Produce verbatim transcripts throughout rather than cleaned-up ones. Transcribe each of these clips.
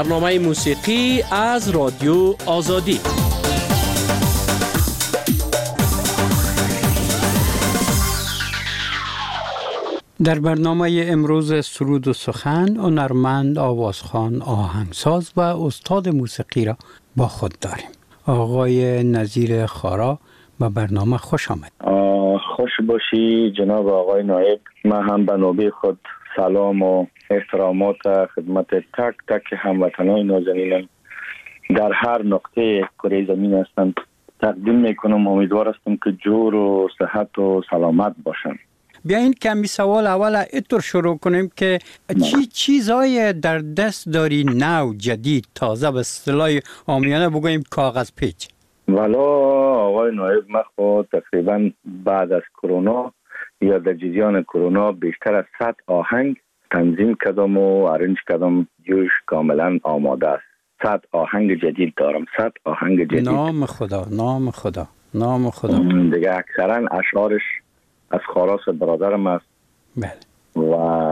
برنامه موسیقی از رادیو آزادی. در برنامه امروز سرود و سخن هنرمند، آوازخوان، آهنگساز و استاد موسیقی را با خود داریم. آقای نظیر خارا، به برنامه خوش آمد. خوش باشی جناب آقای نایب. من هم به نوبه خود سلام و احترامات خدمت تک تک هموطنان نازنینم در هر نقطه کره زمین هستند تقدیم میکنم. امیدوار هستم که جور و صحت و سلامت باشند. بیاین کمی سوال اول اینطور شروع کنیم که چی چیزای در دست داری نو، جدید، تازه، به اصطلاح عامیانه بگوییم کاغذ پیچ؟ والا آقای نایب، من خود تقریبا بعد از کرونا یا در جریان کرونا بیشتر از صد آهنگ تنظیم کردم و ارنج کردم. جوش کاملا آماده است. صد آهنگ جدید دارم. صد آهنگ جدید. نام خدا، نام خدا، نام خدا. دیگه اکثرا اشعارش از خاراس برادرم است. بله.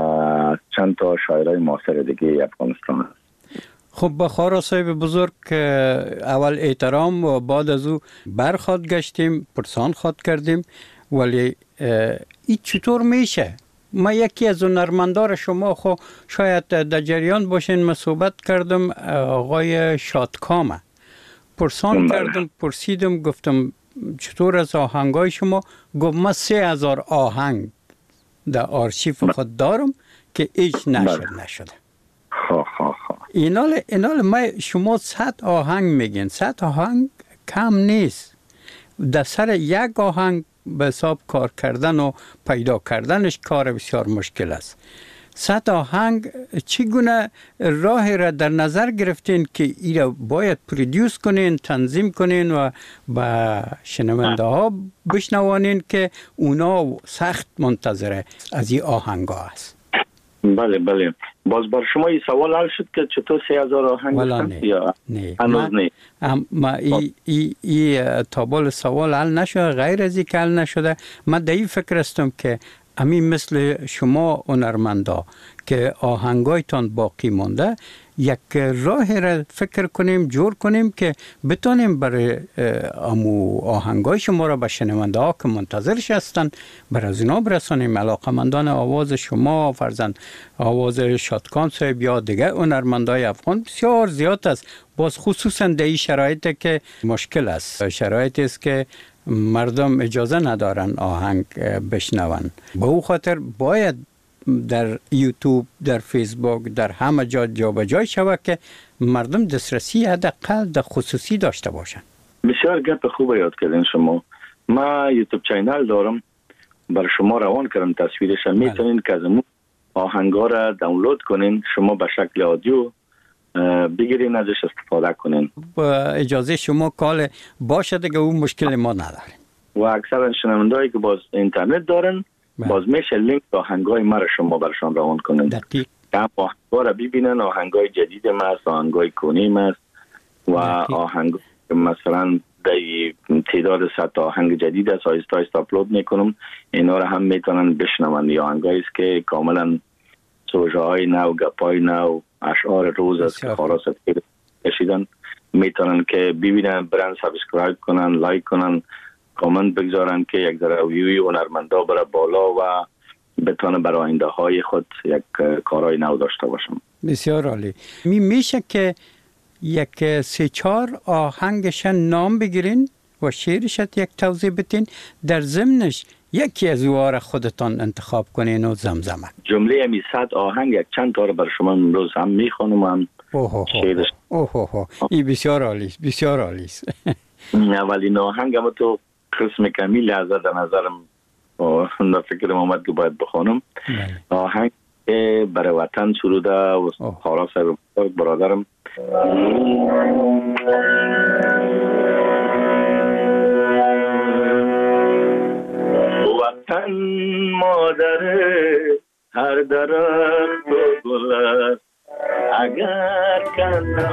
و چند تا شاعرای معاصر دیگه افغانستان است. خب به خارا صاحب بزرگ اول احترام و بعد از او برخواد گشتیم، پرسان خواد کردیم، ولی این چطور میشه؟ ما یکی از هنرمندان شما خو شاید در جریان باشین، من صحبت کردم آقای شادکامه، پرسان کردم، پرسیدم، گفتم چطور از آهنگای شما؟ گفت من سه هزار آهنگ در آرشیف خود دارم که ایش نشد نشده. خواه خواه خواه اینال اینال ما شما صد آهنگ میگین، صد آهنگ کم نیست. در سر یک آهنگ به حساب کار کردن و پیدا کردنش کار بسیار مشکل است. صد آهنگ چگونه راه را در نظر گرفتین که ای را باید پرودیوس کنین، تنظیم کنین و با شنونده ها بشنوانین که اونا سخت منتظره از این آهنگ ها است؟ بله بله. باز بر شما این سوال حل شد که چطور سه هزار آهنگ هستند یا نه؟ هنوز نه. ما ای, ای, ای تابال سوال حل نشده، غیر از این که حل نشده. من در این فکر هستم که همین مثل شما هنرمندا که آهنگایتان باقی مونده، یک راه را فکر کنیم، جور کنیم که بتونیم برای امو آهنگای شما را به شنونده ها که منتظرش هستن بر از اینا برسانیم. علاقمندان آواز شما، فرزند آواز شادکام صاحب یا دیگه هنرمندای افغان بسیار زیاد است. باز خصوصا در این شرایط که مشکل است، شرایطی است که مردم اجازه ندارن آهنگ بشنون. به او خاطر باید در یوتیوب، در فیسبوک، در همه جا جا به جای شود که مردم دسترسی حداقل در خصوصی داشته باشن. بسیار گپ خوب یاد کردین شما. ما یوتیوب چینل دارم، بر شما روان کردم تصویرش. میتونین که از اون آهنگا را دانلود کنین، شما به شکل آدیو بگیرین ازش استفاده کنین. با اجازه شما کال باشه دیگه، اون مشکل ما نداریم. و اکثر شنوندهایی که باز اینترنت دارن باز میشه لینک آهنگای ما را شما برشان روان کنین. دقیق. هم آهنگا را ببینن، آهنگای جدید ما است، آهنگای کنی ما است و آهنگ مثلا در تعداد صد آهنگ جدید است، آیستا آیستا اپلود میکنم. اینا را هم میتونن بشنون. یا آهنگایی است که کاملا سوژه های نو، گپای نو، اشعار روز است که خلاص کشیدن، میتونن که ببینن، برن سابسکرایب کنن، لایک کنن، کامنت بگذارن که یک ذره ویوی هنرمندا بره بالا و بتونه برای آینده های خود یک کارهای نو داشته باشم. بسیار عالی. می میشه که یک سه چهار آهنگش نام بگیرین و شعرش یک توضیح بدین، در ضمنش یکی از اوها را خودتان انتخاب کنین و زمزمه. جمله می صد آهنگ یک چند تا رو بر شما امروز هم میخوانم و هم شعرش. اوه اوه این بسیار عالی است، بسیار عالی است. اولین آهنگ هم تو قسم کمیل از در نظرم و فکرم آمد که باید بخوانم. آهنگ برای وطن سروده و خارا صاحب برادرم. وطن مادر هر درخت و گل است، اگر کنه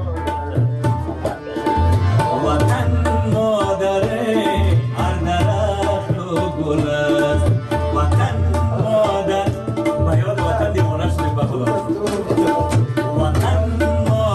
وطن مادر هر درخت و گل است، وطن مادر با یاد وطن دیوانه شدیم به خدا. وطن مادر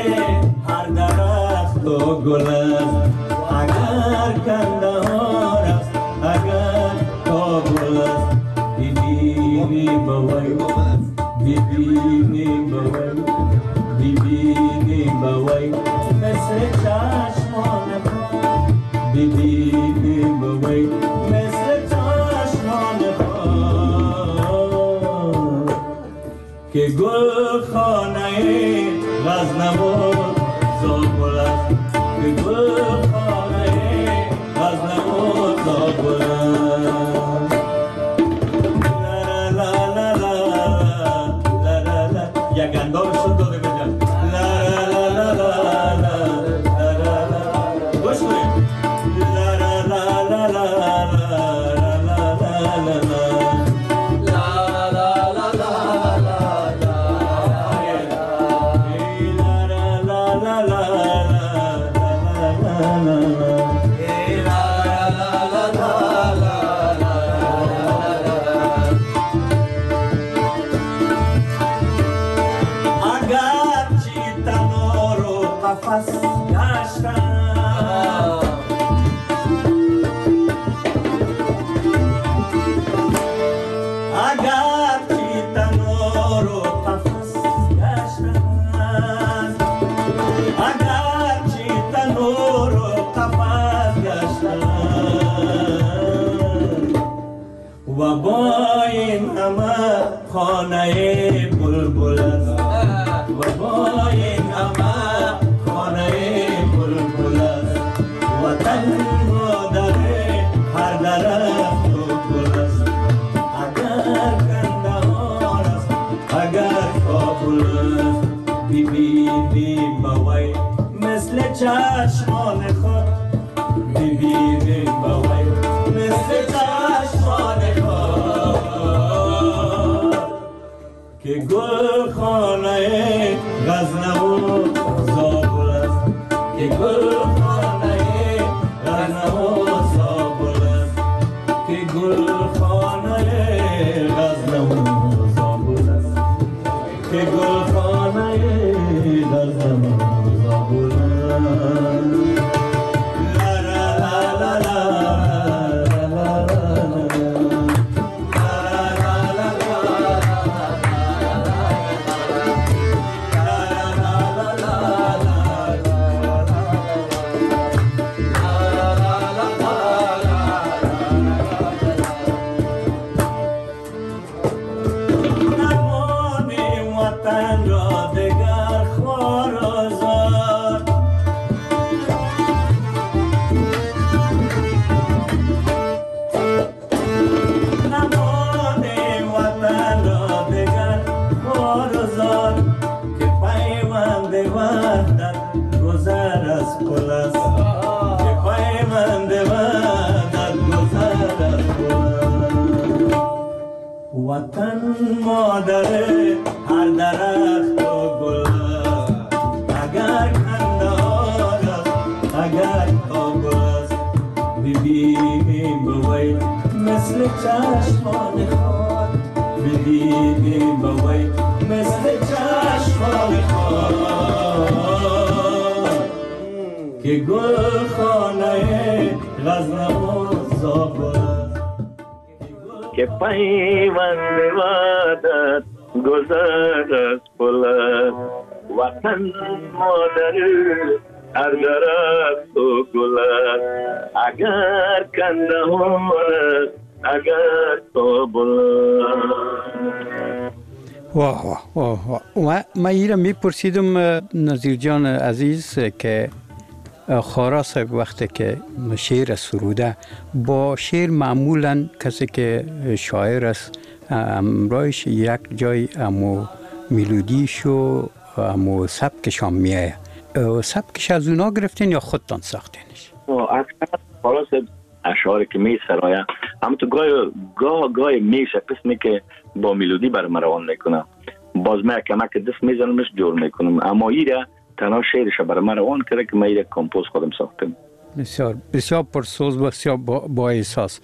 هر درخت و گل است اگر کندهار است اگر کابل است ببینی بوی ببینی بوی ببینی بوی مثل چشمان خود ببینی بوی مثل چشمان خود که گل خانه غزنبور زابل است که گل خانه غزنبور زابل است یک اندام شد داده بجم لا لا لا لا لا لا لا گوش کنیم لا لا لا لا لا لا لا و با این همه خانه بلبل است و با این همه خانه بلبل است وطن مادر هر درخت و گل است اگر کندهار است اگر کابل است ببینی بوی مثل چشمان خود ببینی بوی مثل چشمان که گل خانه غزنبور زابل است که گل خانه غزنبور زابل است که گل خانه غزنبور زابل است که گل خانه غزنبور زابل است لا لا لا لا وطن مادر هر درخت و گل است اگر کندهار است اگر کابل است ببینی بوی مثل چشمان خود ببینی بوی مثل چشمان خود که گل خانه غزنبور زابل است که پیوند وعدت گذر از پل است وطن مادر هر درخت و گل است اگر کندهار است اگر کابل است. واه واه واه واه و من ایره میپرسیدم نظیر جان عزیز که خارا صاحب وقتی که شعر سروده با شعر معمولا کسی که شاعر است امرایش یک جای امو میلودیش و امو سبکش هم میایه سبکش از اونا گرفتین یا خودتان ساختینش؟ اکثر خارا صاحب اشعاری که می سرایه اما تو گاه گاه گاه میشه قسمی که با میلودی بر مروان میکنم باز من کمک دست میزنمش جور میکنم اما ایره تنها شعرش برای من روان کرده که من یک کمپوز خودم ساختم. بسیار بسیار پرسوز و بسیار با, با احساس.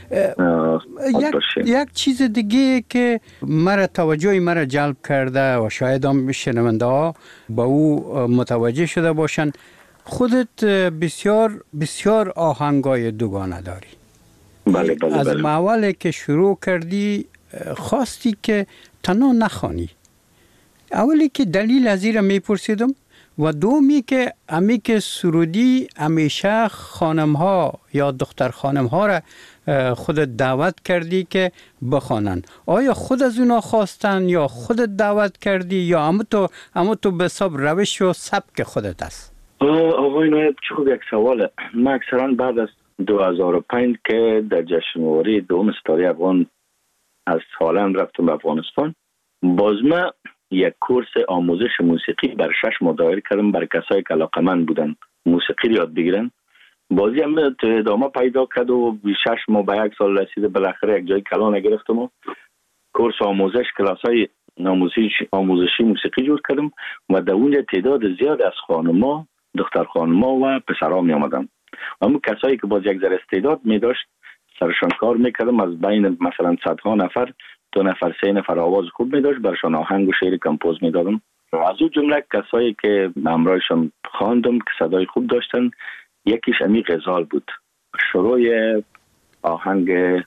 یک یک چیز دیگه که مرا توجه مرا جلب کرده و شاید هم شنونده ها با او متوجه شده باشند، خودت بسیار بسیار آهنگای دوگانه داری. بله بله از بله. اولی که شروع کردی خواستی که تنها نخوانی. اولی که دلیل از این را میپرسیدم و دومی که امی که سرودی همیشه خانم ها یا دختر خانم ها را خودت دعوت کردی که بخوانن. آیا خود از اونا خواستن یا خودت دعوت کردی یا اما تو اما تو به حساب روش و سبک خودت است؟ آقای نایب چه خوب یک سواله. من اکثرا بعد از دو هزار و پنج که در جشنواره دوم ستاره افغان از هالند رفتم به افغانستان، باز من یک کورس آموزش موسیقی بر شش ماه دایر کردم برای کسایی که علاقمند بودن موسیقی رو یاد بگیرن. بازی هم ادامه پیدا کرد و شش ماه به یک سال رسیده. بالاخره یک جای کلان گرفتم و کورس آموزش کلاسای آموزش آموزشی موسیقی جور کردم و در اونجا تعداد زیاد از خانما، دختر خانما و پسرها می آمدن. اما کسایی که باز یک ذره استعداد می داشت سرشان کار میکردم. از بین مثلا صدها نفر دو نفر سه نفر آواز خوب می داشت، برشان آهنگ و شعر کمپوز می دادم. از اون جمله کسایی که همراهشان خواندم که صدای خوب داشتن، یکیش امی غزال بود. شروع آهنگ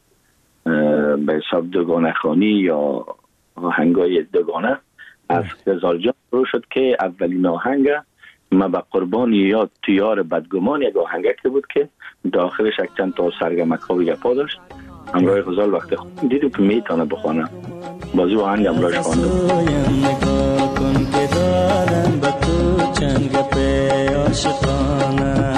به حساب دوگانه خوانی یا آهنگای دوگانه از غزال جان شروع شد که اولین آهنگ ما به قربان یا تیار بدگمان یک آهنگه که بود که داخلش یک چند تا سرگمک ها و گپا داشت. همراه غزال وقتی خوندم دیدم که میتونه بخونه، بازی آهنگ همراهش خواندم. نگاه کن که دارم با تو چند گپ عاشقانه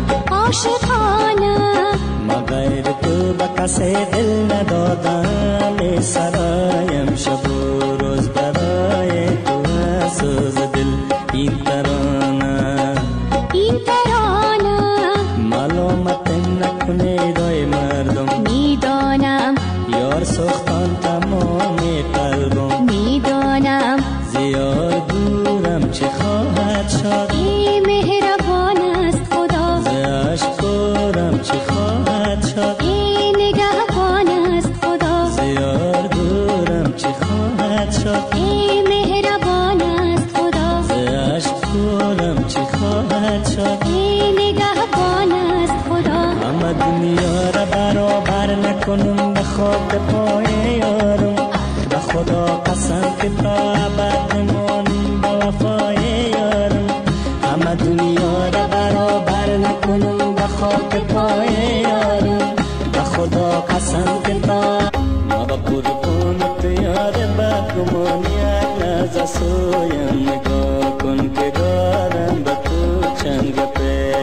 عاشقانه، ما غیر تو به کسی دل ندادم، سرایم شب و روز برای تو سوز دل این ترانه این ترانه، معلومت نکنه دای مردم میدانم، یار سختان تمام قلبم میدانم، زیار دورم چه خواهد شد، ای مهربان است خدا، ز عشق دورم چه خواهد شد، ای نگهبان است خدا، زیار دورم چه خواهد شد، ای مهربان است خدا، ز عشق دورم چه خواهد شد، ای نگهبان است خدا. همه دنیا را برابر نکنم به خاک پای یارم، به خدا قسم که تا ابد نمانم به وفای یارم، همه دنیا را برابر نکنم به خاک پای یارم، به خدا قسم که تا ما به قربان تو یار بدگمان یک لحظه سویم. نگاه کن که دارم به تو چند گپ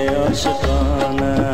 عاشقانه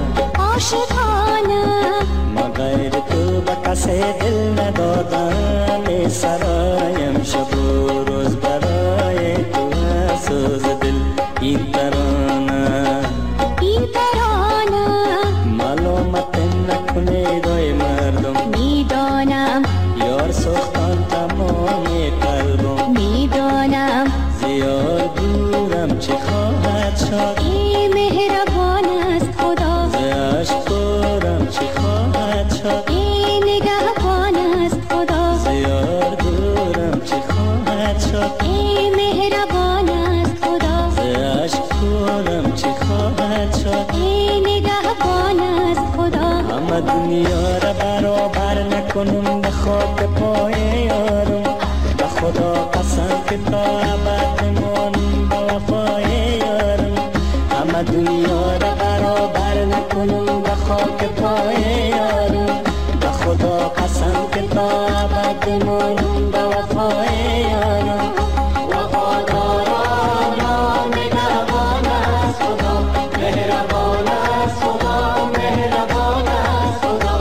عاشقانه، ما غیر تو به کسی دل ندادم، سرایم شب و روز برای تو سوز دل این ترانه این ترانه، معلومت نکنه دای مردم میدانم، یار سختان تمام قلبم میدانم، زیار دورم چه خواهد شد، ای مهربان است خدا، ز عشق دورم چه خواهد شد، ای نگهبان است خدا، زیار دورم چه خواهد شد، ای مهربان است خدا، ز عشق دورم چه خواهد شد، ای نگهبان است خدا. همه دنیا را برابر نکنم به خاک پای یارم، به خدا قسم که تا ابد نمانم به وفای یارم، همه دنیا را برابر نکنم به خاک پای یارم، به خدا قسم که تا ابد نمانم به وفای یارم. وفاداران یا نگهبان است خدا، مهربان است خدا، مهربان است خدا،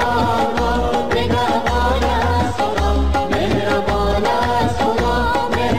وفاداران نگهبان است خدا، مهربان است خدا،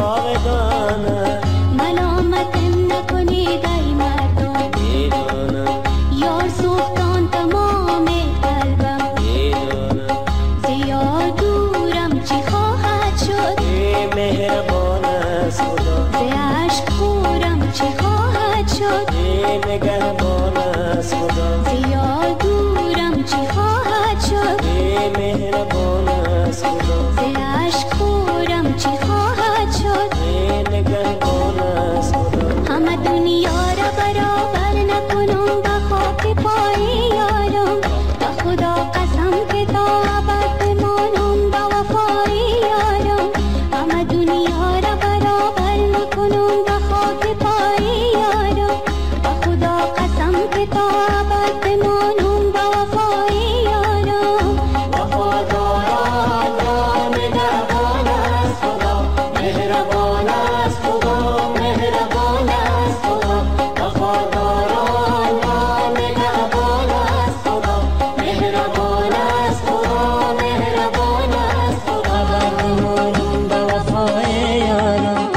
جاودانه ملامتم نکنید ای مردم میدانم یار سوختان تمام قلبم میدانم زیاد دورم چی خواهد شد ای مهربان است خدا ز اشک خورم چی خواهد شد ای نگهبان است خدا زیاد دورم چی خواهد شد ای مهربان است خدا ز اشک خورم چی خواهد شد ای نگهبان است خدا همه دنیا را برابر نکنم به خاک پای یارم به خدا قسم که تا ابد بمانم به وفای یارم همه دنیا را برابر نکنم به خاک پای یارم به خدا قسم که تا ابد بمانم به وفای یارم وفاداران نام نگهبان است خدا مهربان است خدا مهربان است خدا وفاداران نام نگهبان است خدا مهربان است خدا مهربان است خدا بمانم به وفای یارم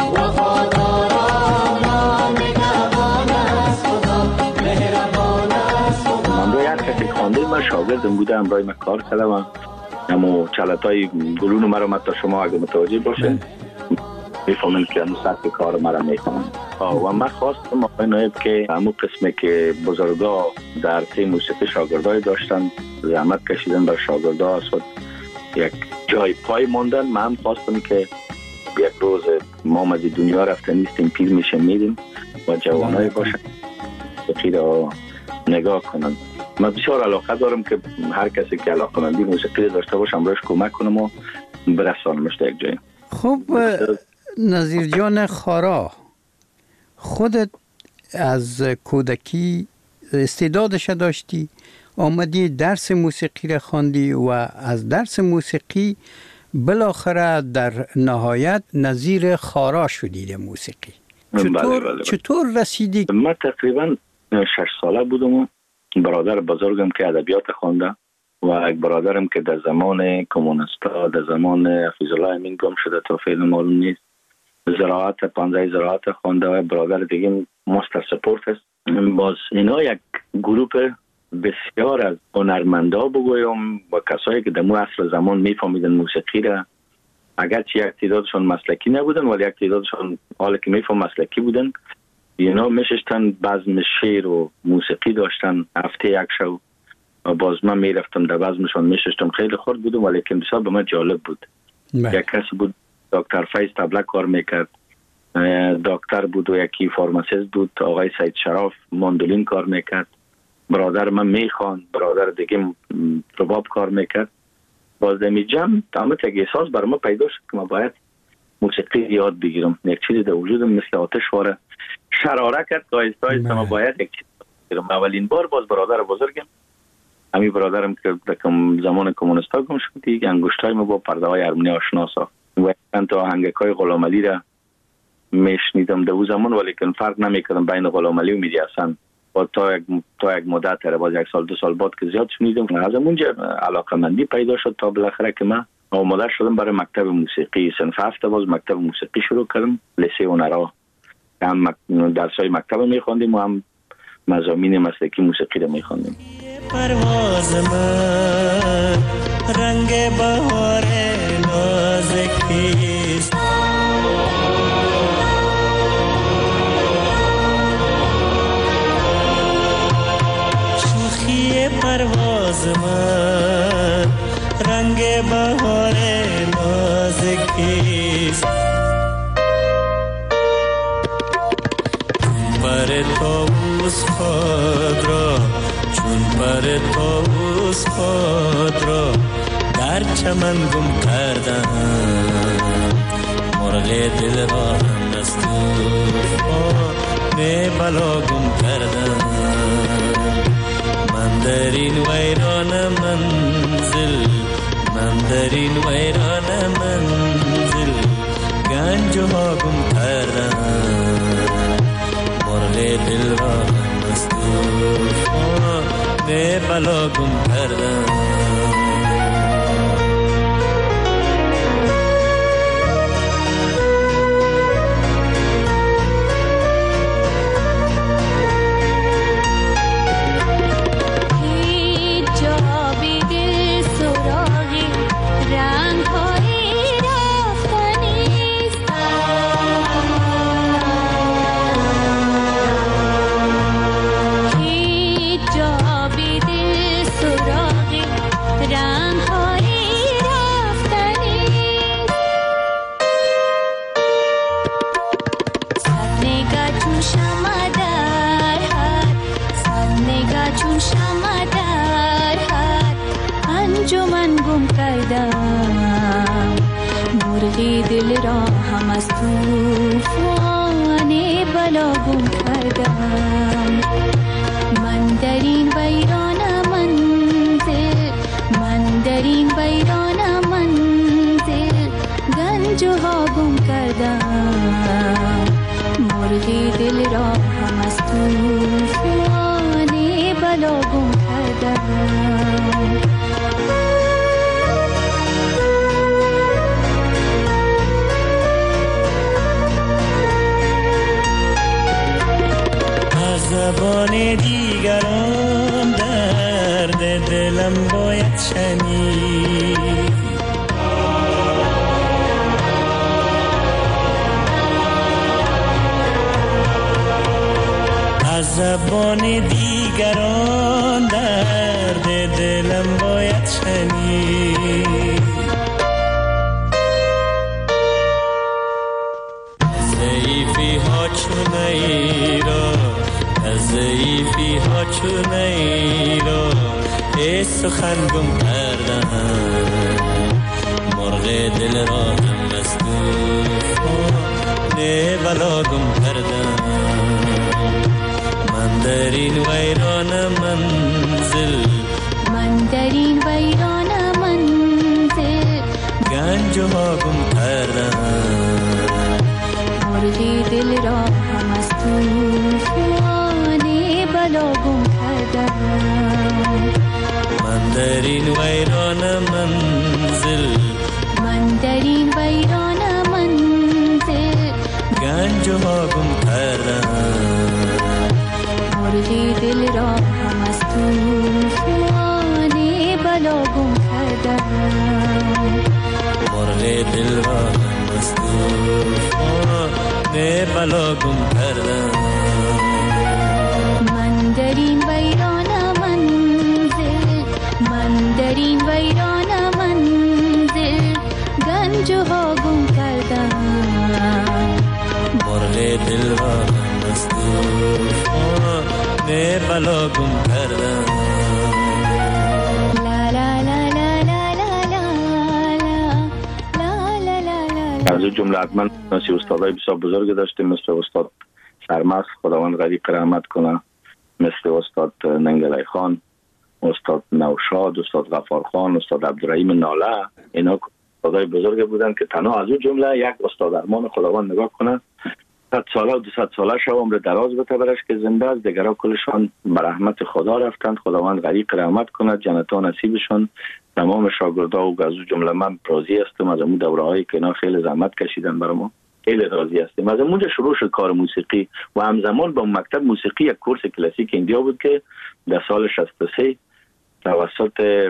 وفاداران نام نگهبان است خدا مهربان است خدا من روی هر کسی خواندیم من شاگردم بوده همراه من کار کردم اما چلتای گلون مرا مت شما اگه متوجه باشین میفهمین که همون سطح کار مرا میکنم و من خواستم آقای نایب که همون قسمه که بزرگا در طی موسیقی شاگردای داشتن زحمت کشیدن بر شاگردا است یک جای پای موندن من هم خواستم که یک روز ما آمدی دنیا رفته نیستیم پیر میشه میریم و جوانای باشن موسیقی را نگاه کنن من بسیار علاقه دارم که هر کسی که علاقه مندی موسیقی داشته باشم روش کمک کنم و برسانمش در یک جای. خب نظیر جان خارا خودت از کودکی استعدادش داشتی آمدی درس موسیقی را خواندی و از درس موسیقی بالاخره در نهایت نظیر خارا شدی در موسیقی چطور, بله بله بله. چطور رسیدی؟ من تقریبا شش ساله بودم و برادر بزرگم که ادبیات خوانده و یک برادرم که در زمان کمونیستا در زمان حفیظ الله امین گم شده تا فعلا معلوم نیست زراعت پانزده زراعت خوانده و برادر دیگه ماستر سپورت است. باز اینا یک گروپ بسیار از هنرمندا بگویم و کسایی که در مو عصر زمان میفهمیدن موسیقی را اگرچه یک تعدادشون مسلکی نبودن ولی یک تعدادشون حالا که میفهم مسلکی بودن اینا میشستن بزم شعر و موسیقی داشتن هفته یک شو و باز من میرفتم در بزمشون میشستم خیلی خورد بودم ولی که بسیار به من جالب بود. یک کسی بود دکتر فیض تبله کار میکرد دکتر بود و یکی فارماسیست بود آقای سید شراف ماندولین کار میکرد برادر من میخوان برادر دیگه رباب کار میکرد باز دمی جمع تمام یک احساس بر ما پیدا شد که ما باید موسیقی یاد بگیرم یک چیزی در وجودم مثل آتش واره شراره کرد که آیسته آیسته ما باید یک چیز بگیرم. اولین بار باز برادر بزرگم همین برادرم که در زمان کمونیستا گم شد دیگه انگشتای ما با پرده های هرمونی آشنا ساخت و چند تا آهنگک های غلام علی را میشنیدم در اون زمان ولی که فرق نمیکردم بین غلام علی و مهدی حسن و تا یک تا یک مدت تر باز یک سال دو سال بعد که زیاد شنیدم از اونجا علاقه‌مندی پیدا شد تا بالاخره که من آماده شدم برای مکتب موسیقی صنف هفت باز مکتب موسیقی شروع کردم لیسه هنرها هم درسای مکتب میخواندیم و هم مضامین مسلکی موسیقی رو میخواندیم. پرواز من رنگ بهار نازکیست شوخی پرواز من رنگ بهار نازکیست پر طاووس خود را چون پر طاووس خود را در چمن گم کردم مرغ دل را هم دستور می بلا گم کردم من در این ویران منزل من در این ویران منزل گنج ها گم کردم مرغ دل را هم دستور می بلا گم کردم مرغی دل را هم از طوفان بلا گم کردم. من در این ویران منزل، من در این ویران منزل گنج ها گم کردم. مرغی دل را هم از طوفان بلا گم کردم. زبان دیگران درد دلم باید شنید. از زبان دیگران درد دلم باید شنید. ضعیفی ها چونه ای را، ضعیفی ها چونه ای را ای سخن گم کردم. مرغ دل را هم از طوفان بلا گم کردم. من در این ویران منزل، من در این ویران منزل گنج ها گم کردم. مرغی دل را هم از طوفان بلا گم کردم. من در این ویران منزل، من در این ویران منزل گنج ها گم کردم. مرغی دل را هم از طوفان بلا گم کردم. مرغ دل را هم از طوفان بلا گم کردم. من در این ویران منزل، من در این ویران منزل گنج ها گم کردم. مرغ دل را هم از طوفان بلا گم کردم. لا لا لا لا لا لا لا لا لا لا. از اون جمله حتما ناسی استادای بسیار بزرگ داشتیم، مثل استاد سرمست خداوند غریق رحمت کنه، مثل استاد ننگلای خان، استاد نوشاد، استاد غفار خان، استاد عبدالرحیم ناله. اینا استادای بزرگ بودن که تنها از اون جمله یک استاد ارمان خداوند نگاه کنه صد ساله و دوصد ساله شو عمر دراز بده برش که زنده است. دیگرها کلشان به رحمت خدا رفتند. خداوند غریق رحمت کنه، جنتا نصیبشون. تمام شاگردا و از اون جمله من راضی هستم از اون دوره‌هایی که اینا خیلی زحمت کشیدن برای ما. خیلی راضی هستیم. از اونجا شروع شد کار موسیقی و همزمان با مکتب موسیقی یک کورس کلاسیک ایندیا بود که در سال شصت و سه توسط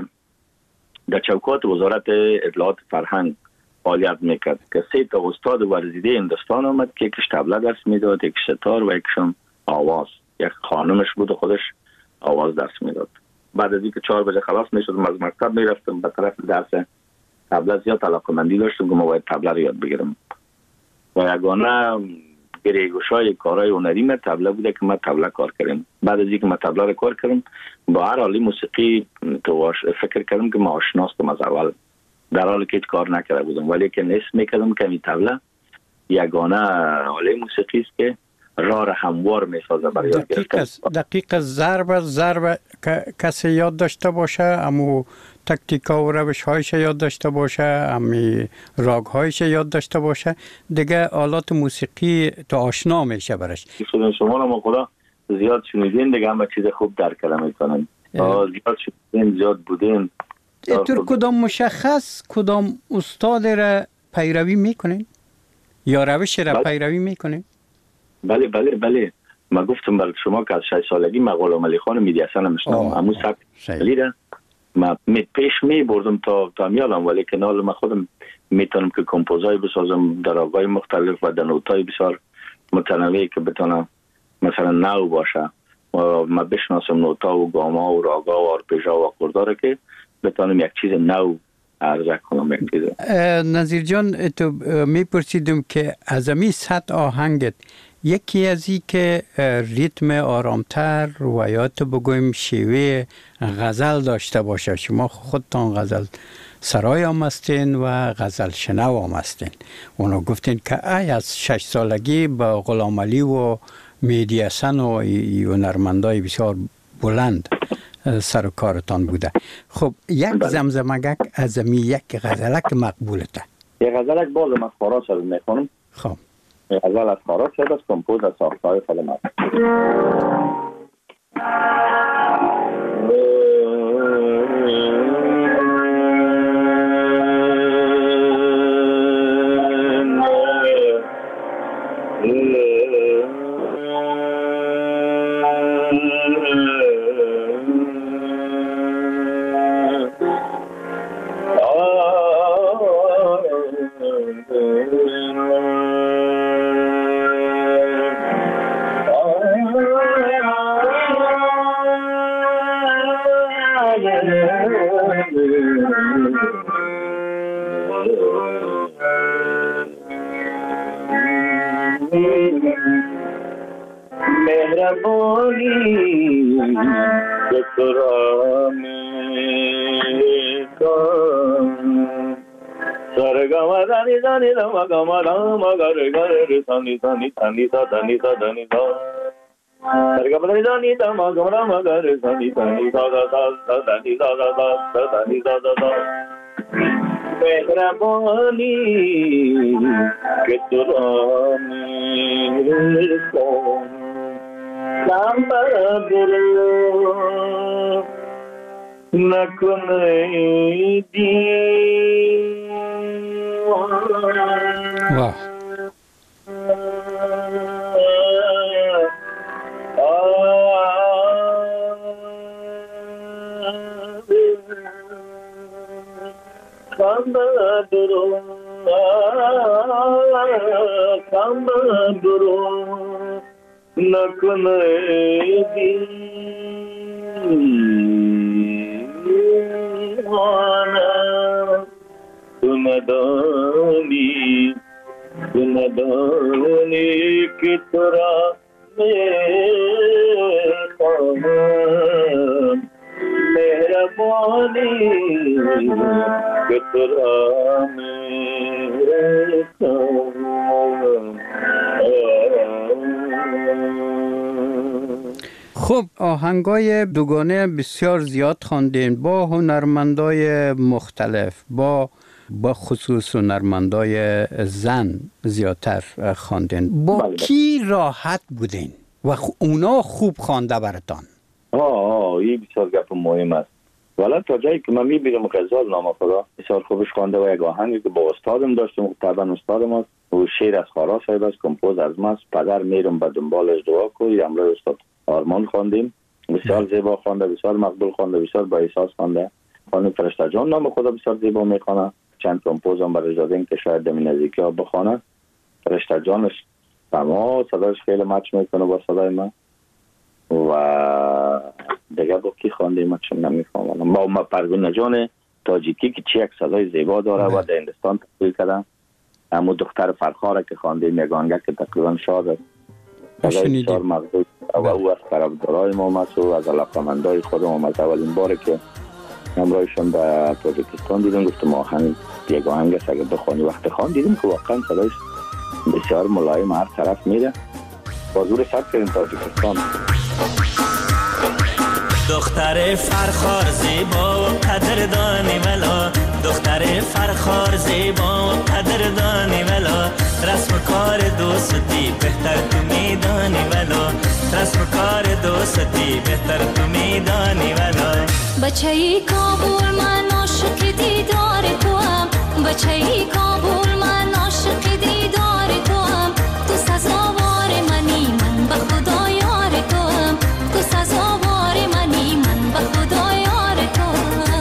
در چوکات وزارت اطلاعات فرهنگ فعالیت میکرد که سه تا استاد ورزیده هندوستان آمد که یکیش طبله درس میداد، یک ستار و یکشون آواز. یک خانمش بود و خودش آواز درس میداد. بعد از اینکه چهار بجه خلاص میشدم از مکتب میرفتم به طرف درس طبله. زیاد علاقه‌مندی داشتم که ما باید طبله رو یاد بگیرم و یگانه گریگوشای کارهای هنری من طبله بوده که من طبله کار کردم. بعد از اینکه من طبله رو کار کردم با هر حالی موسیقی تو فکر کردم که ما آشناستم از اول، در حالی که هیچ کار نکرده بودم، ولی که نصف میکردم که این طبله یگانه حاله موسیقی است که راه هموار میسازه برای یاد گرفتن. دقیق ضرب ضرب کسی یاد داشته باشه، امو تکتیکا و روش هایش یاد داشته باشه، امی راگ هایش یاد داشته باشه، دیگه آلات موسیقی تو آشنا میشه برش. شما رو ما خدا زیاد شنیدین دیگه، همه چیز خوب درک میکنن. زیاد شنیدین، زیاد بودین. اینطور کدام مشخص کدام استاد را پیروی میکنین یا روش را پیروی میکنین؟ بله بله بله. ما گفتم برای شما که از شش سالگی من غلام علی خان میدی حسن میشنم، امو سبک لیره ما می پیش می بردم تا تا میالم، ولی که نال ما خودم میتونم که کمپوزای بسازم در آگای مختلف و در نوتای بسیار متنوعی که بتونم مثلا نو باشه و ما بشناسم نوتا و گاما و راگا و آرپیژا و آکورداره که بتونم یک چیز نو عرضه کنم. یک چیز نظیر جان تو میپرسیدم که از امی سطح آهنگت یکی از این که ریتم آرامتر و یا تو بگویم شیوه غزل داشته باشه، شما خودتان غزل سرای هم هستین و غزل شنو هم هستین. اونا گفتین که ای از شش سالگی با غلام علی و مهدی حسن و هنرمندای بسیار بلند سر و کارتان بوده. خب یک زمزمگک از می یک غزلک مقبولته. یک غزلک باز من خارا شد میکنم. خب غزل از خارا شد از کمپوز از ساختهای خلمت. Tani tani tani sa tani sa tani sa. Sarga tani tani ta ma ga ma ma ga re tani tani sa sa sa tani sa sa sa tani sa sa sa. Mehra bani ke turani ko namba guru na kunai di. Wow. Kambaduru, Kambaduru, Nakunai Diwana, Tumadani, Tumadani Kitura Mekama. मेहरबानी कितना मेरे خب آهنگای دوگانه بسیار زیاد خواندین با هنرمندای مختلف، با با خصوص هنرمندای زن زیادتر خواندین. با بله. کی راحت بودین و اونا خوب خوانده براتان؟ آه آه این بسیار گپ مهم است. ولی تا جایی که من میبینم غزال نام خدا بسیار خوبش خوانده و یک آهنگی که با استادم داشتم، طبعا استادم است و شعر از خارا صاحب است، کمپوز از ماست. پدر میرم به دنبالش دعا کنی، امروز استاد آرمان خواندیم، بسیار زیبا خوانده، بسیار مقبول خوانده، بسیار با احساس خوانده. خانم فرشته جان نام خدا بسیار زیبا میخوانه. چند کمپوز هم برای دادیم که شاید دمی نزدیکی ها بخوانه. فرشته جانش تمام صداش خیلی مچ میکنه با صدای من. و دیگه با کی خواندیم من چون نمیفهمم. با ما پروین جان تاجیکی که چه یک صدای زیبا داره و در هندوستان تحصیل کرده. اما دختر فرخاره که خواندیم یک آهنگ که تقریبا شاد است. صدای بسیار مقبول و او از طرفدارای ما است و از علاقه‌مندای خودم از اولین باره که همراهشون در تاجیکستان دیدم گفتم آهنگ یک آهنگ است اگه بخوانی. وقت خوان دیدیم که واقعا صدایش بسیار ملایم هر طرف میره. بازور سر کردیم تاجیکستان. دختر فرخار زیبا و قدردانی ولا، دختر فرخار زیبا و قدردانی ولا، رسم کار دوستی بهتر تو میدانی ولا، رسم کار دوستی بهتر تو میدانی ولا. بچه‌ای کابل من عاشق دیدار تو هم، بچه‌ای کابل من عاشق دیدار تو هم، تو سزاوار منی من به خدا یار تو هم، تو سزاوار منی من به خدا یار تو هم.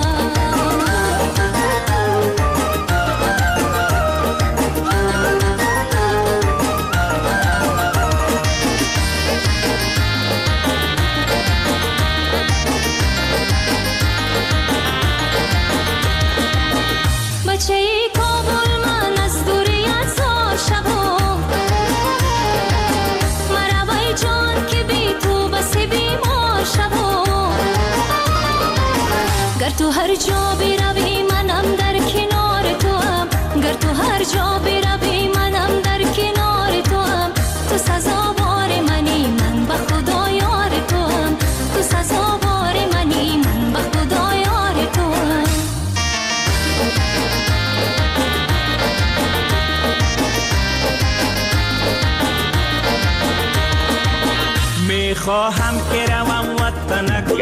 بچه‌ای کابل من از دوری از شبا، مرابای جان که بی تو بس بیمار شبا، گر تو هر جا بروی منم در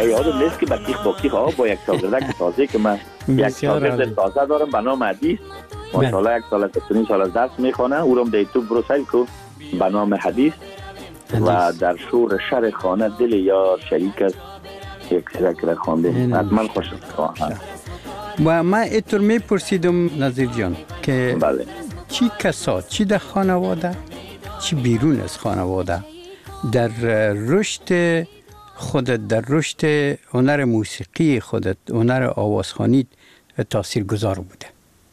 حالا یادم نیست که بطیخ با کیخ آب با یک شاگردک تازه که من یک شاگرد تازه دارم به نام حدیث، ماشاءالله یک سال از سال از درس میخونه، او رو در یوتیوب بروسل کو به نام حدیث و در شور شر خانه دل یار شریک است، یک ذکر خوانده حتما خوشم خواهم. و من اینطور میپرسیدم نظیر جان که بله چی کسا، چی در خانواده چی بیرون از خانواده در رشد خودت، در رشد هنر موسیقی خودت، هنر آوازخوانی تاثیر گذار بوده؟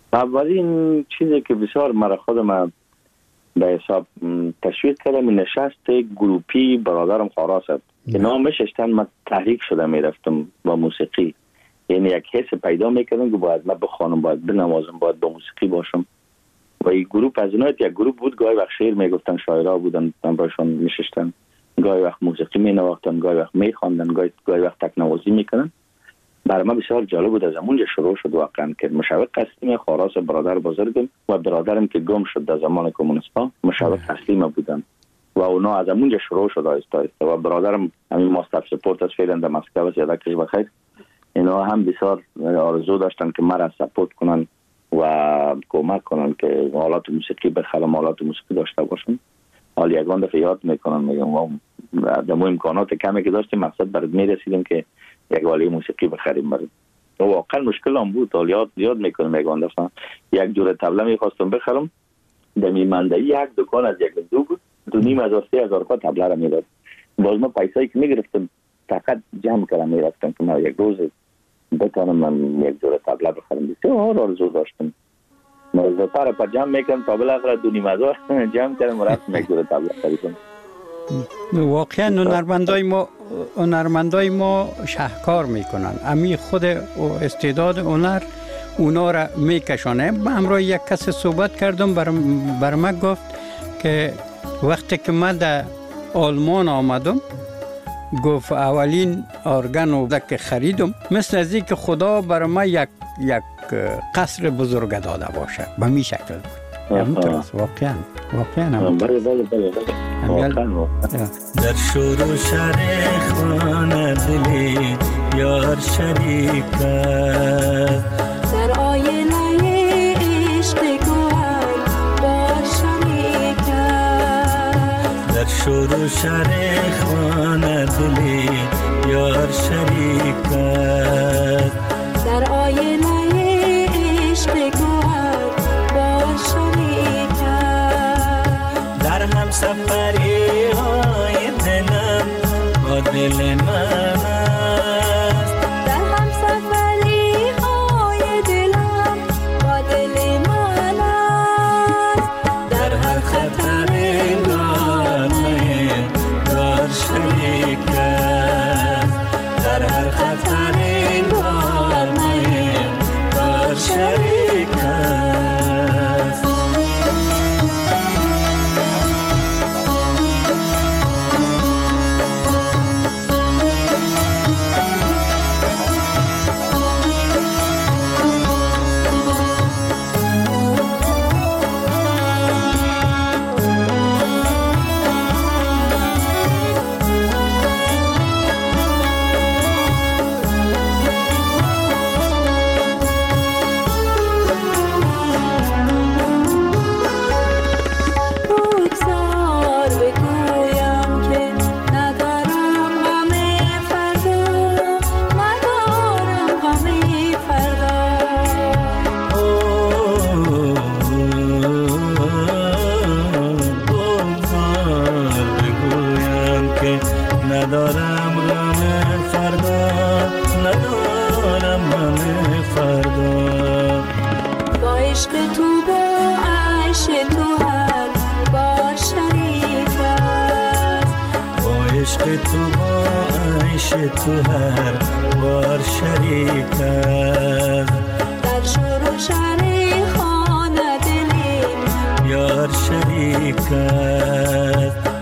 اولین چیزی که بسیار مرا خودم به حساب تشویق کردم نشست گروپی برادرم خاراس است که نامش اشتن من تحریک شده میرفتم با موسیقی، یعنی یک حس پیدا میکردم که باید من بخوانم، باید بنوازم، باید با موسیقی باشم و این گروپ از اینها یک گروپ بود، گاهی وقت شعر میگفتن، شاعرها بودن، من باشون میشستن، گاهی وقت موسیقی مینواختن، گاهی وقت میخواندن، گاهی گاهی وقت تکنوازی میکنن. برای من بسیار جالب بود. از اونجا شروع شد واقعا که مشوق قسیم خاراس برادر بزرگم و برادرم که گم شد در زمان کمونیستا مشوق قسیم بودن و اونا از اونجا شروع شد آهسته آهسته و برادرم همین ماستر سپورت از فعلا در مسکو است، یادکش بخیر. اینا هم بسیار آرزو داشتن که مرا سپورت کنن و کمک کنن که آلات موسیقی بخرم، آلات موسیقی داشته باشم. حالا یگان دفعه یاد میکنن میگم ما دمو امکانات کمی که داشتیم مقصد برات میرسیدیم که یک آله موسیقی بخریم برات. واقعا مشکل هم بود. حالا یاد یاد میکنم یگان دفعه یک جور طبله میخواستم بخرم، در میماندهی یک دکان از یک دو بود، دو نیم هزار سه هزار روپیه طبله را میداد. باز ما پیسایی که میگرفتم فقط جمع کردم میرفتم که من یک روز بتانم من یک جور طبله بخرم. بسیار آرزو داشتم. موضوع را پر جمع میکنم تا بالاخره دو نیم هزار جمع کردم و رفتم یک جور طبله خریدم. واقعا هنرمندای ما هنرمندای ما شهکار میکنن، امی خود استعداد هنر اونا را میکشانه. من همراه یک کس صحبت کردم، بر, بر من گفت که وقتی که من در آلمان آمدم گفت اولین ارگن رو که خریدم مثل از این که خدا بر من یک یک قصر بزرگ داده باشه، به می شکل بود. همونطور است واقعا واقعا بله بله بله واقعا. در شور و شر خانه دلی یار شریک است، در آینه عشق گوهر با شریک است، در شور و شر خانه دلی یار شریک است، در آینه عشق گوهر با شریک است، در هم سفری های دلم با دل من است، در هم سفری های دلم با دل من است، در هر خطر دارم دار شریک است، در هر خطر دارم دار شریک است. ندارم غم فردا، ندارم غم فردا، با عشق تو با عیش تو هر بار شریک است، با عشق تو با عیش تو هر بار شریک است، در شور و شر خانه دلی یار شریک است.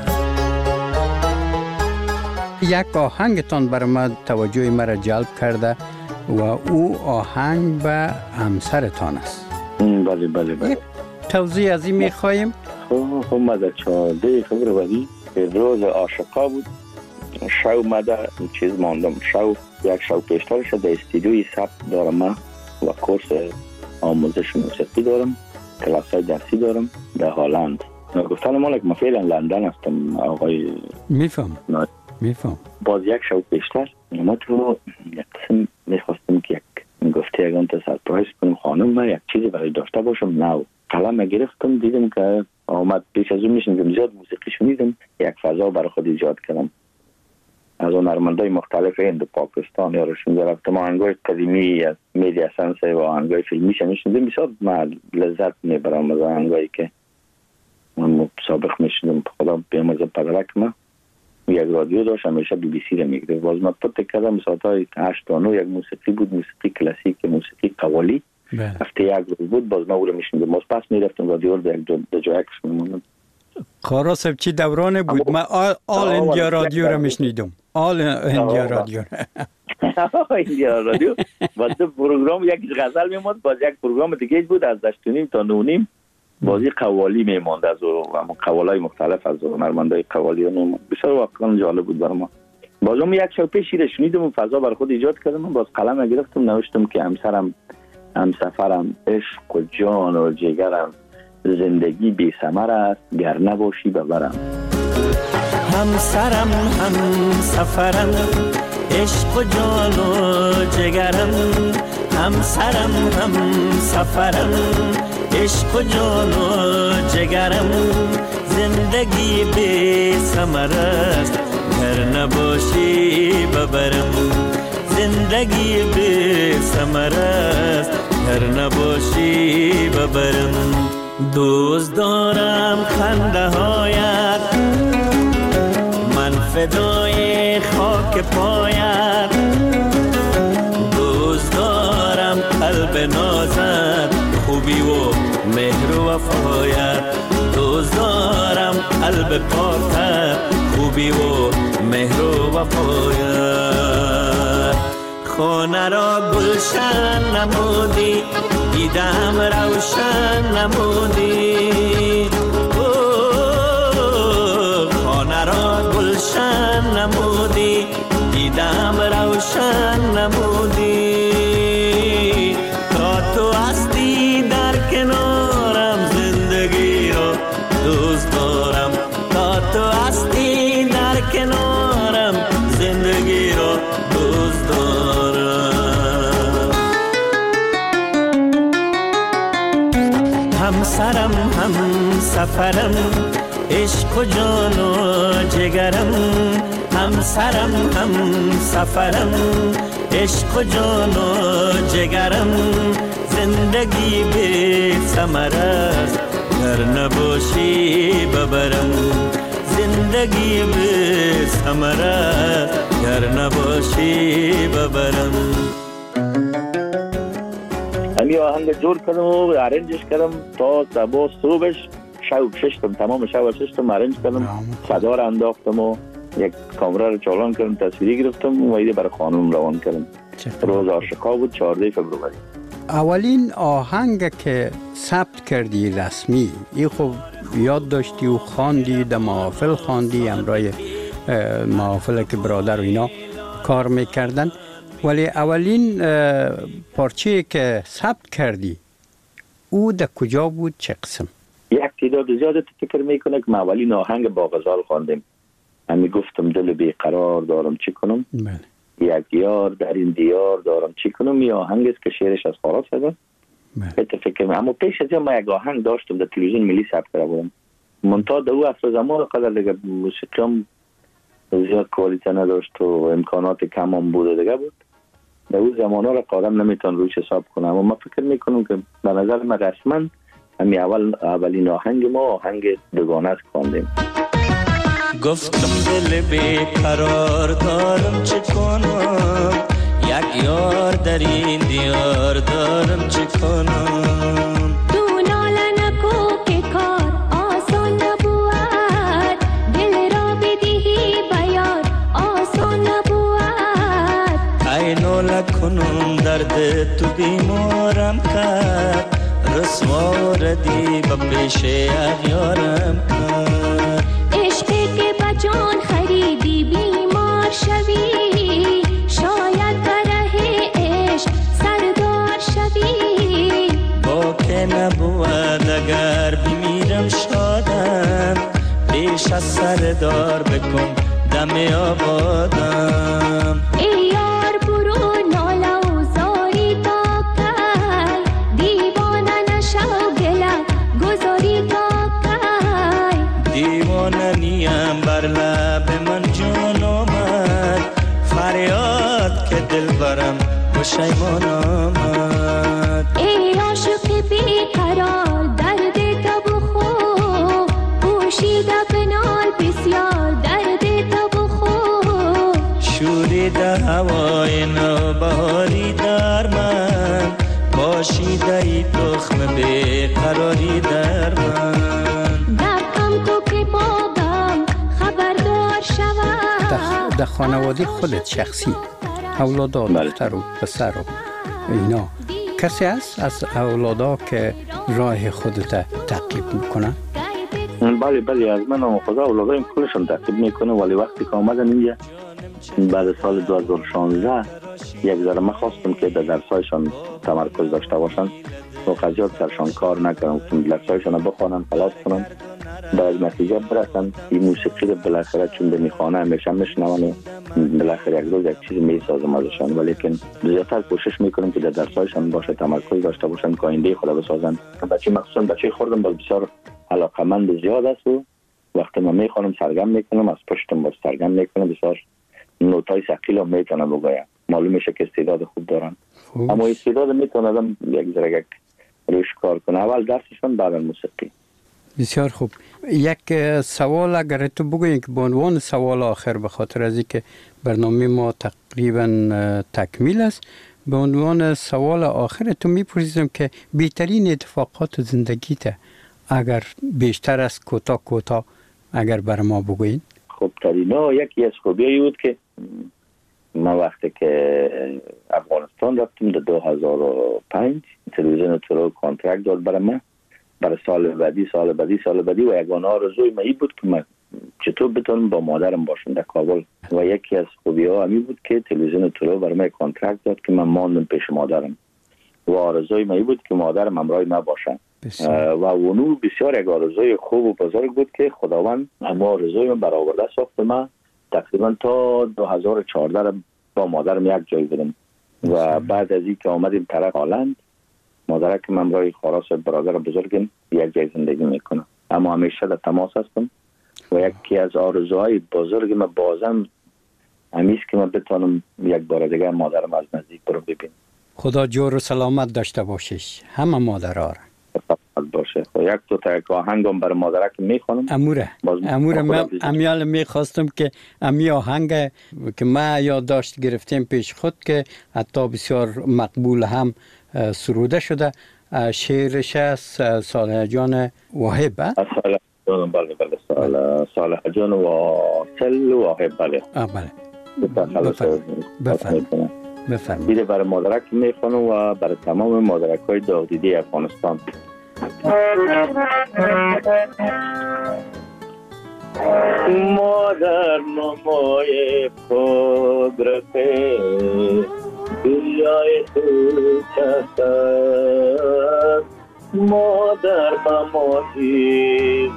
یک آهنگتان برای من توجه مرا جلب کرده و او آهنگ به همسرتان است. بله بله بله. یک توضیح از این میخواییم؟ خب خب ما در چهارده فبروری روز عاشقا بود شو مده چیز ماندم. شو یک شو پیشترش در استودیوی ثبت دارم من و کورس آموزش موسیقی دارم، کلاس های درسی دارم در هلند. گفتن مالک ما فعلا لندن هستم آقای میفهم میفهم. باز یک شو پیشتر ما تو یک قسم میخواستم که یک گفته اگه تا سرپرایز کنم خانم من یک چیزی برای داشته باشم. نو قلم گرفتم دیدم که آمد پیش از اون میشنیدم زیاد موسیقی شنیدم، یک فضا برای خود ایجاد کردم. از اون هنرمندای مختلف هند و پاکستان یا رشون رفتم آهنگای قدیمی از میدی اسنس و آهنگای فیلمی شنیدم. بسیار من لذت میبرم از آهنگایی که من سابق میشنیدم. خدا بیامرزه پدرک من یک رادیو داشت همیشه بی بی سی رو میگرفت. باز من پت کردم ساعتهای هشت تا نه یک موسیقی بود، موسیقی کلاسیک، موسیقی قوالی. هفته یک روز بود باز من او رو میشنیدم. باز پس میرفتم رادیو رو یک دو جا اکش میموندم. خارا صاحب چی دورانه بود؟ من آل, آل اندیا رادیو رو میشنیدم. آل اندیا رادیو اندیا رادیو باز پروگرام یک غزل میموند، باز یک پروگرام دیگه بود از دشتونیم تا نونیم بازی قوالی میماند از و قوالای مختلف از هنرمندای قوالی و بسیار واقعا جالب بود برای ما. بازم یک شب پیش رو شنیدم و فضا برای خود ایجاد کردم. باز قلم گرفتم نوشتم که همسرم، همسفرم، عشق و جان و جگرم، زندگی بی ثمر است گر نباشی ببرم. همسرم، همسفرم، عشق و جان و جگرم، همسرم، همسفرم، عشق و جان و جگرم، زندگی بی ثمر است گر نباشی ببرم، زندگی بی ثمر است گر نباشی ببرم. دوست دارم خنده هایت، من فدای خاک پایت، دوست دارم قلب نازت، خوبی و مهر و وفایت، دوست دارم قلب پاکت، خوبی و مهر و وفایت. خانه را گلشن نمودی، دیدم روشن نمودی، خانه را گلشن نمودی، دیدم روشن نمودی. تا تو هستی در کنارم زندگی رو دوست دارم، تا تو هستی در کنارم زندگی رو دوست دارم. همسرم، همسفرم، عشق و جان و جگرم، همسرم، همسفرم، عشق و جان و جگرم، زندگی بی ثمر است گر نباشی ببرم، زندگی بی ثمر است گر نباشی ببرم. همی آهنگ جور کردم و ارنجش کردم تا صبح صبحش شو ششتم، تمام شو ششتم ارنج کردم، صدا را انداختم و یک کامera رو چالان کردم، تصویری گرفتم و ایده برای خانم روان کردم. روز عاشقا بود چهارده فبروری. اولین آهنگ که ثبت کردی رسمی ای خب یاد داشتی و خواندی، در محافل خواندی، همراه محافل که برادر و اینا کار میکردن، ولی اولین پارچه که ثبت کردی او در کجا بود، چه قسم؟ یک تعداد زیاده فکر میکنه که من اولین آهنگ با غزال خواندم. همی گفتم دل بیقرار دارم چی کنم، بله. یک یار در این دیار دارم چی کنم، یه آهنگ است که شعرش از خاراس هست. بله. فکر میکنم اما پیش از این ما یک آهنگ داشتم در تلویزیون ملی ثبت کرده بودم، منتها در او اصل زمان قدر دیگه موسیقی هم زیاد کوالیته نداشت و امکانات کم هم بود دیگه بود. در او زمانه را قادم نمیتون روش حساب کنم، اما من فکر میکنم که به نظر من رسما همی اول اولین آهنگ ما آهنگ دوگانه است خواندیم. گفتم دل بیقرار دارم چه کنم، یک یار در این دیار دارم چه کنم. تو ناله نکو که کار آسان نبود، دل را بدهی بیار آسان نبود. ای ناله کنم درد تو بیمارم کرد، رسوا ردی با پیش اغیارم کرد. عشقی که بجان خریدی بیمار پیش از سردار بکن دم آبادم. ای یار برو ناله و زاری تا کی، دیوانه نشو گله گذاری تا کی. دیوانه نیم بر لب من جان آمد، فریاد که دل برم پشیمان آمد. ای عاشق بیقرار درد تو بخور، پوشیده بنال بسیار درد تو بخور. شوریده هوای نوبهاری در من، باشیده ای تخم بیقراری در من. دقم کو که بابم خبردار شود. در خانواده خودت شخصی اولادا دختر و پسر و اینا کسی هست از اولادا که راه خودت تعقیب میکنه؟ بله بله از من و خدا اولادایم کلشون تعقیب میکنه، ولی وقتی که آمدن اینجا بعد سال دو هزار و شانزده یک ذره من خواستم که در درسایشان تمرکز داشته باشن و قضیات سرشان کار نکنم که درسایشان بخوانن خلاص کنن بعد نتیجه برسن. این موسیقی رو بالاخره چون به میخوانه همیشه میشنون بالاخره یک روز یک چیز میسازم ازشان، ولیکن زیادتر کوشش میکنم که در درسایشان باشه تمرکز داشته باشن که آینده خدا بسازن. بچه مخصوصا بچه خوردم باز بسیار علاقمند زیاد است و وقتی من میخوانم سرگرم میکنم از پشتم باز سرگرم میکنم، بسیار نوتای ثقیل هم میتونم بگویم. معلوم میشه که استعداد خوب دارن خوب. اما استعداد میتونه آدم یک ذره روش کار کنه، اول درسشون بعد موسیقی. بسیار خوب. یک سوال اگر تو بگویی که به عنوان سوال آخر به خاطر از اینکه برنامه ما تقریبا تکمیل است، به عنوان سوال آخر تو میپرسیدم که بهترین اتفاقات زندگیت اگر بیشتر از کوتاه کوتاه اگر بر ما بگویین. خب ترینا یکی از خوبیایی بود که ما وقتی که افغانستان رفتیم در دو هزار و پنج تلویزیون تورو کانترکت داد برای من برای سال بعدی سال بعدی سال بعدی و یگانه آرزوی من این بود که من چطور بتونم با مادرم باشم در کابل و یکی از خوبی ها همین بود که تلویزیون تورو برای من کانترکت داد که من ماندم پیش مادرم و آرزوی من این بود که مادرم همراه من باشه و اونو بسیار یک آرزوی خوب و بزرگ بود که خداوند هم آرزوی من برآورده ساخت. من تقریبا تا دو هزار و چهارده با مادرم یک جای بودم و بعد از این که آمدیم طرف هالند مادرک من همراه خاراس برادر بزرگم یک جای زندگی میکنم، اما همیشه در تماس هستم و یکی از آرزوهای بزرگ من بازم همیست که من بتونم یک بار دیگه مادرم از نزدیک برو ببینم. خدا جور و سلامت داشته باشیش همه مادرها را. باشه. خب یک دو تا یک آهنگم برای مادرک میخونم. اموره اموره من امیال میخواستم که امی آهنگ که ما یادداشت گرفتیم پیش خود که حتی بسیار مقبول هم سروده شده، شعرش است صالح جان واحب. صالح جان بله بله صالح صالح جان واصل واحب بله. بله. بفرمایید. بفرمایید. دیده برای مادرک میخونم و برای تمام مادرک های داغ دیده افغانستان. مادر نمای قدرت دنیای تو چست مادر مماتی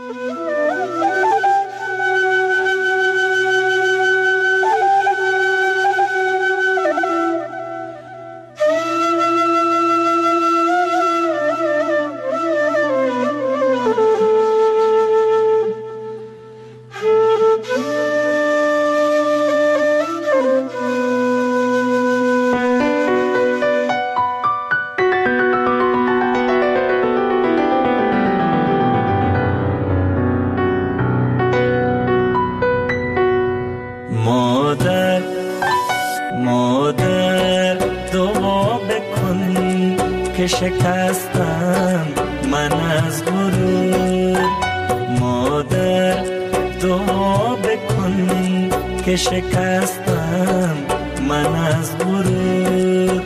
شکستم من از غرور، مادر دعا بکن که شکستم من از غرور،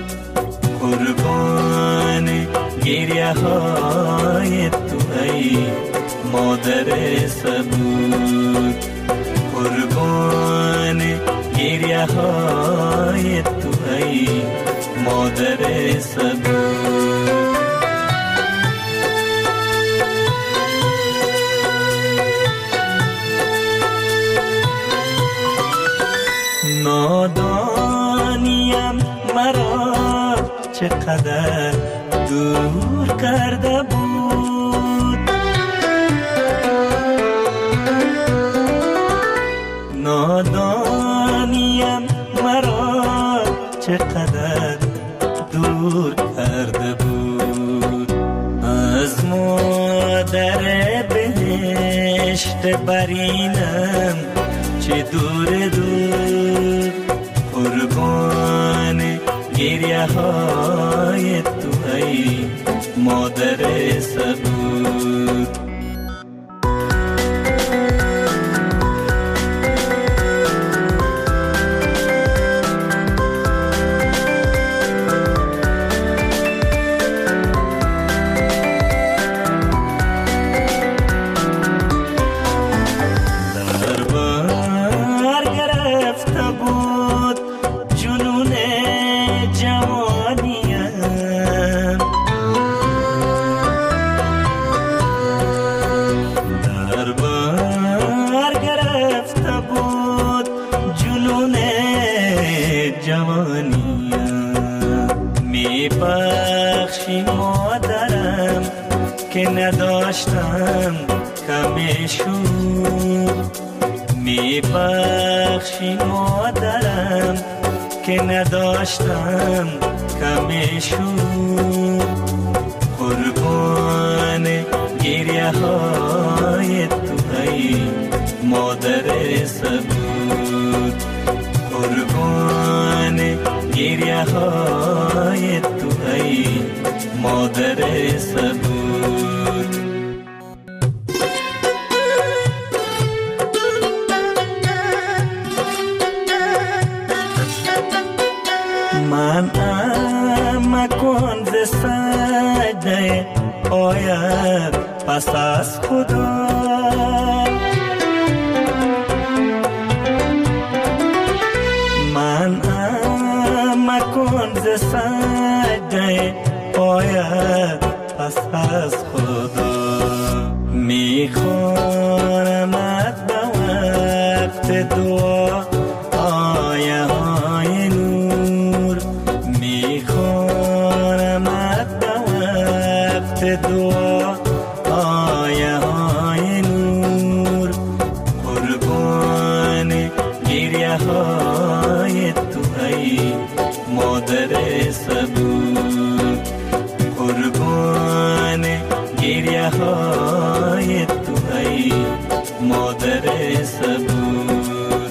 قربان گریه های تو ای مادر صبور، قربان گریه های تو ای مادر صبور. چقدر دور کرده بود. نادانیم مرا چقدر دور کرده بود. از مادر بهشت برینم چه دور دور، قربان گریه های تو ای مادر صبور. نداشتم کمی شور، می بخشی مادرم که نداشتم کمی شور. قربان گریه های تو ای مادر صبور. قربان گریه های تو ای مادر صبور. من ام کن ز سجده آید پس از خدا. من ام کن ز سجده آید پس از خدا. میخوانمت به وقت دعا آیه های نور. میخوانمت به وقت دعا آیه های نور. قربان گریه های تو ای مادر صبور. قربان گریه های تو ای مادر صبور.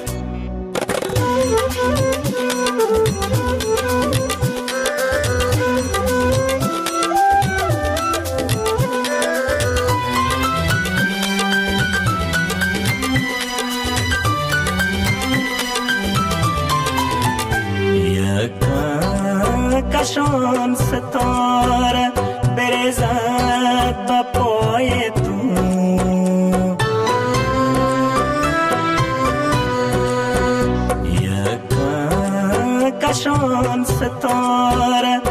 کشان ستاره برزد با پای تو. یکا کشان ستاره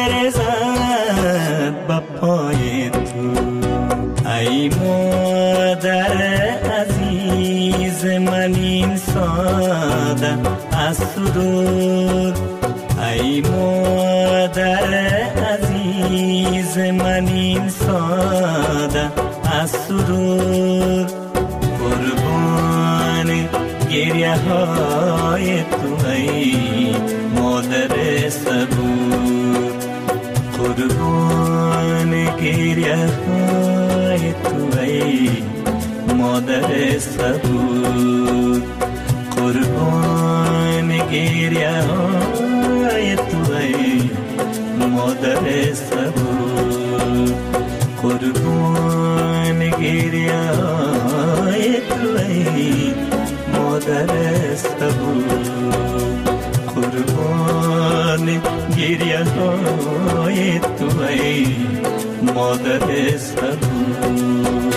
برزد با پای تو. ای مادر عزیز من این ساده از صدور. ای مادر عزیز من این ساده از سرور. قربان گریه های تو ای مادر صبور. قربان گریه های تو ای مادر صبور. قربان گریه های تو ای مادر صبور. قربان گریه های تو ای مادر صبور. قربان گریه های تو ای مادر صبور.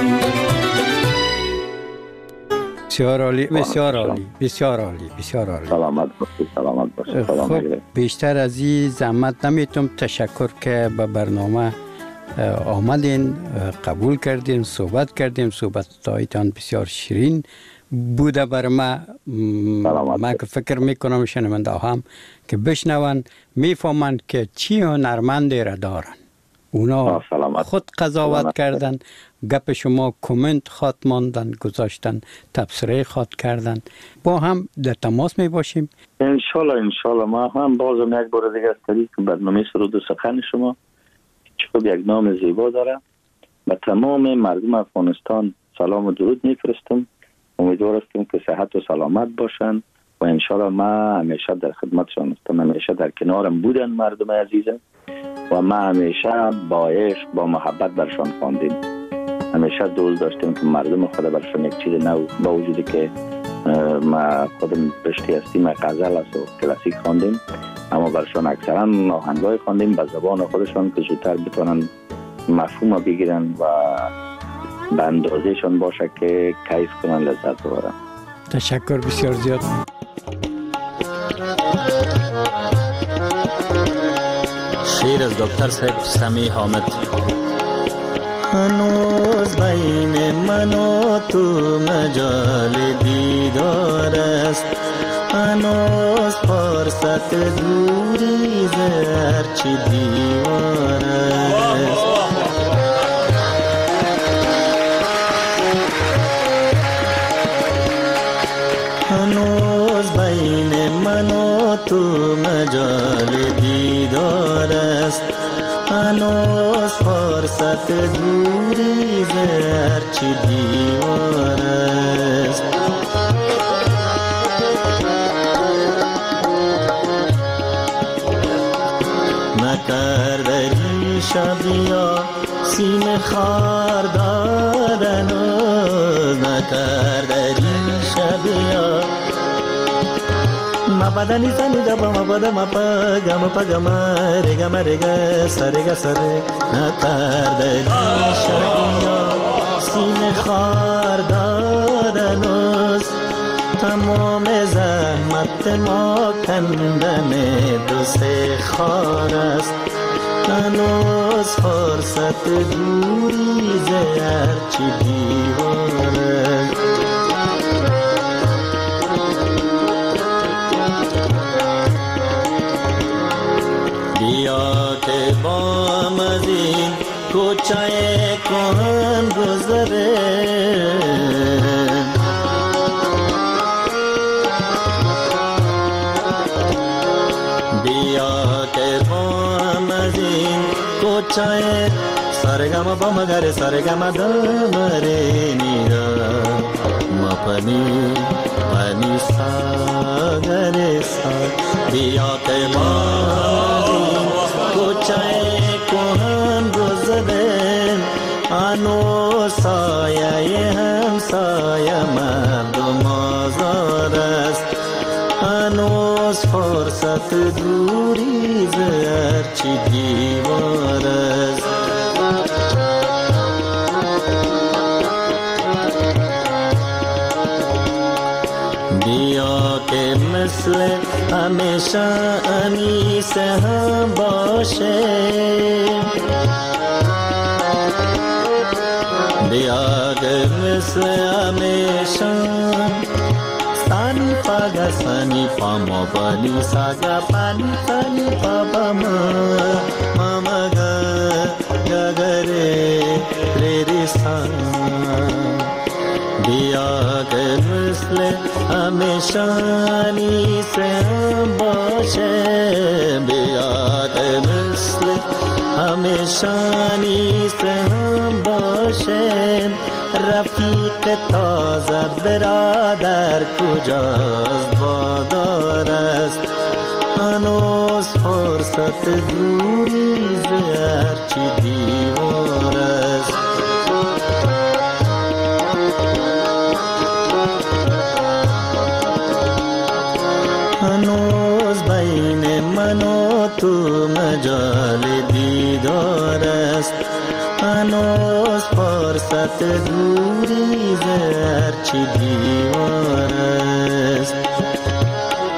بسیار عالی، بسیار عالی، بسیار عالی، بسیار عالی. سلامت باشید، سلامت باشید. خب بیشتر از این زحمت نمیتونم تشکر که به برنامه آمدین، قبول کردین، صحبت کردیم. صحبت‌هایتان بسیار شیرین بوده بر ما. من که فکر میکنم شنونده هم که بشنون میفهمند که چی هنرمندی را دارن. اونا خود قضاوت کردن، گپ شما کامنت خواد ماندن، گذاشتن، تبصره خواد کردن. با هم در تماس می باشیم انشالله. انشالله ما هم بازم یک بار دیگه از طریق برنامه سرود و سخن شما چون یک نام زیبا داره و تمام مردم افغانستان سلام و درود میفرستم. امیدوار هستم که صحت و سلامت باشن و انشالله ما همیشه در خدمتشان هستم. همیشه در کنارم بودن مردم عزیزم و ما همیشه با عشق با محبت برشان خواندیم. همیشه دوست داشتیم که مردم خود برشان یک چیز نو، با وجودی که ما خودم رشته هستیم غزل است و کلاسیک خواندیم، اما برشان اکثرا آهنگای خواندیم به زبان خودشان که زودتر بتونن مفهوم بگیرن و به اندازهشان باشه که کیف کنن، لذت ببرن. تشکر بسیار زیاد. شعر از دکتر صاحب سمی حامد. هنوز بین من و تو مجال دیدار است، هنوز فرصت دوری ز هرچی دیوار است. هنوز بین من و تو مجال دیدار است، هنوز فرصت دوری ز هرچی دیوار است. نکرده شبیا سینه خار دادن، نکرده شبیا ما بدنی زنی دبا ما بدا ما پا گم پا گم رگا ما رگا سرگا سره. نکرده شبیا سینه خار دادن، تمام زحمت ما کندن دو سه خار است. هنوز فرصت دوری ز هرچی دیوار است. بیا که بام از این کوچه کهن گذره، بیا که بام از این کوچه سرگم با مگر سرگم دمره نیدا ما پنی پنی ساگر سا. بیا که بام کوچه کهن گذره، آنو سایه هم سایه مردم آزار است. هنوز فرصت دوری ز هرچی دیوار است. بیا که مثل همیشه انیس هم باشه، بیا که مثل همیشه Sani paga sani pama pani saga pani sani papa ma mama ga ga ga re re re sa. Diya ke misle hamesha ni se baashe, diya ke misle hamesha ni se baashe. رفیق تازه برادر کجاست وادار است، هنوز فرصت دوری ز هرچی دیوار است. هنوز بین من و تو مجال دیدار است، هنوز فرصت دوری ز هرچی دیوار است.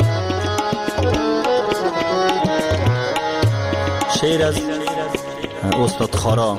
شعر از استاد خارا.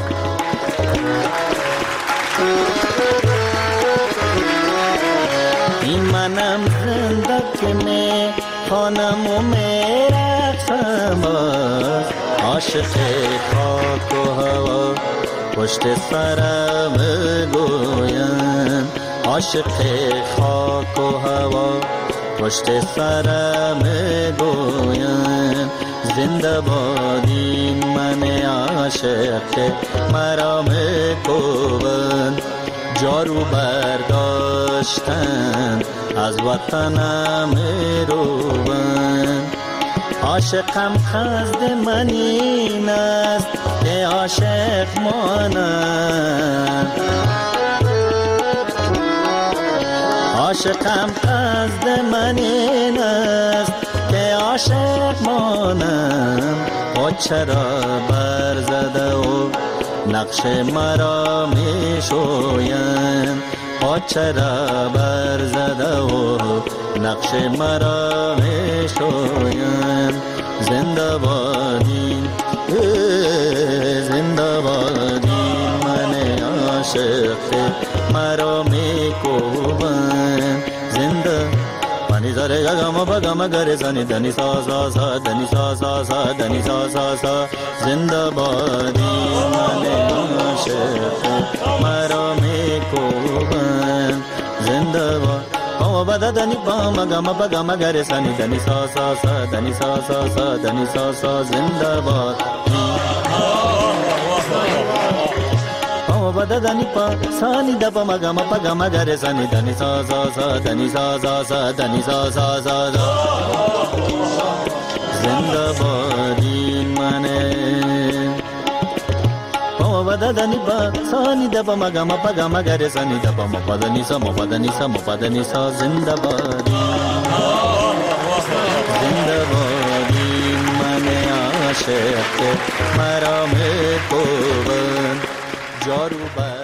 این منم زنده که می خانم و می رقصم باز، عاشق خاک و هوا پشت سرم گویم، عاشق خاک و هوا پشت سرم گویم. زنده بادین من عاشق که مرا میکوبند، جارو برداشتن از وطنم میروبند. عاشقم خزد من این است که عاشق مانم، عاشقم خزد من این است که عاشق مانم. و چرا برزده و نقش مرا می شویم، و چرا برزده و نقش مرا می شویم. زنده بادین زنده بادین من عاشق مرا می کوبم. زنده پانی زره گم بگم گر زنی دنی سا سا سا دنی سا سا سا دنی سا سا سا. زنده بادی من عاشق مرا میکوبند، زنده باد پا بد دنی پا مگم بگم گر زنی دنی سا سا سا دنی سا سا سا دنی سا سا. زنده باد بد دنی پا سانی دپا مگم پگم گر زنی دنی سا سا سا دنی سا سا سا دنی سا سا سا. زنده بادین منه پا بد دنی پا سانی دپا مگم پگم گر زنی دپا مپا دنی سا مپا دنی سا مپا دنی سا. زنده بادین زنده بادین منه عاشق مرا میکوبند، جارو بر